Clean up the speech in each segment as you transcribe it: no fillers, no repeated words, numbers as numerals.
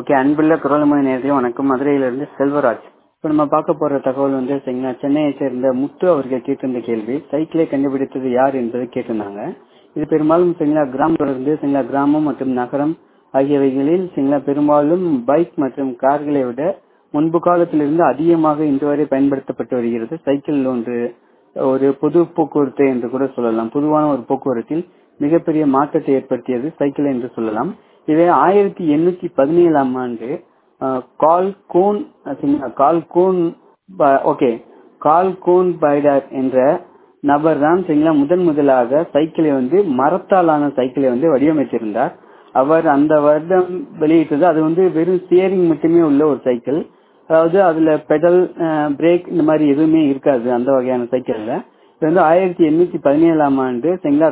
Okay, அன்புள்ள குரல்மொழி நேரத்தையும் வணக்கம். மதுரையிலிருந்து செல்வராஜ். இப்போ நம்ம பார்க்க போற தகவல் வந்து சரிங்களா, சென்னையை சேர்ந்த முத்து அவர்கள் கேட்டிருந்த கேள்வி, சைக்கிளை கண்டுபிடித்தது யார் என்பதை கேட்டிருந்தாங்க. இது பெரும்பாலும் சரிங்களா கிராமத்திலிருந்து சரிங்களா கிராமம் மற்றும் நகரம் ஆகியவைகளில் சரிங்களா பெரும்பாலும் பைக் மற்றும் கார்களை விட முன்பு காலத்திலிருந்து அதிகமாக இன்று வரை பயன்படுத்தப்பட்டு வருகிறது. சைக்கிள் ஒரு பொது போக்குவரத்து என்று கூட சொல்லலாம். பொதுவான ஒரு போக்குவரத்தில் மிகப்பெரிய மாற்றத்தை ஏற்படுத்தியது சைக்கிள் என்று சொல்லலாம். இதை 1817ஆம் ஆண்டு கால் கூன் பைடர் என்ற நபர் தான் சரிங்களா முதலாக சைக்கிளை மரத்தாலான சைக்கிளை வடிவமைத்திருந்தார். அவர் அந்த வருடம் வெளியிட்டது. அது வெறும் ஸ்டியரிங் மட்டுமே உள்ள ஒரு சைக்கிள். அதாவது அதுல பெடல், பிரேக் இந்த மாதிரி எதுவுமே இருக்காது அந்த வகையான சைக்கிள்ல. இது 1817ஆம் ஆண்டு சரிங்களா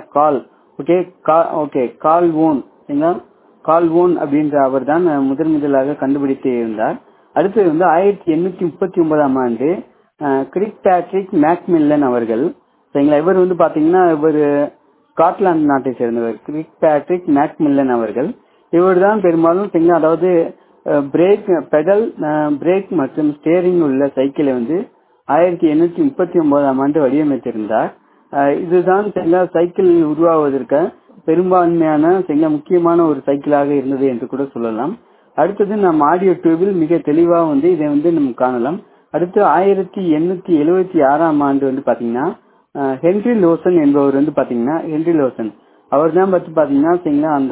கால் ஓன் அப்படின்ற அவர் தான் முதலாக கண்டுபிடித்து இருந்தார். அடுத்தது 1839ஆம் ஆண்டு கிரிக் பேட்ரிக் மேக்மில்லன் அவர்கள் சரிங்களா, இவர் பாத்தீங்கன்னா இவர் ஸ்காட்லாந்து நாட்டை சேர்ந்தவர். கிரிக் பேட்ரிக் மேக்மில்லன் அவர்கள் இவர் தான் பெரும்பாலும் சரிங்களா, அதாவது பெடல், பிரேக் மற்றும் ஸ்டியரிங் உள்ள சைக்கிளை 1839ஆம் ஆண்டு வடிவமைத்திருந்தார். இதுதான் சரிங்களா சைக்கிள் உருவாவதற்கு பெரும்பான்மையான சரிங்களா முக்கியமான ஒரு சைக்கிளாக இருந்தது என்று கூட சொல்லலாம். அடுத்தது நம் ஆடியோ டியூபில் மிக தெளிவாக இதை நம்ம காணலாம். அடுத்து 1876ஆம் ஆண்டு பாத்தீங்கன்னா ஹென்றி லோசன் என்பவர் பாத்தீங்கன்னா அவர் தான் பாத்தீங்கன்னா சரிங்களா அந்த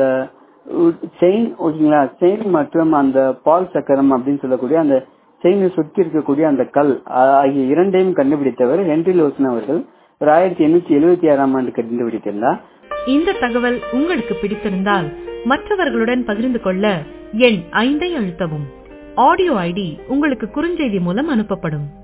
செயின் மற்றும் அந்த பால் சக்கரம் அப்படின்னு சொல்லக்கூடிய அந்த செயினை சுற்றி இருக்கக்கூடிய அந்த கல் ஆகிய இரண்டையும் கண்டுபிடித்தவர் ஹென்றி லோசன் அவர்கள். 1876ஆம் ஆண்டு கண்டுபிடித்திருந்தார். இந்த தகவல் உங்களுக்கு பிடித்திருந்தால் மற்றவர்களுடன் பகிர்ந்து கொள்ள எண் 5 அழுத்தவும். ஆடியோ ஐடி உங்களுக்கு குறுஞ்செய்தி மூலம் அனுப்பப்படும்.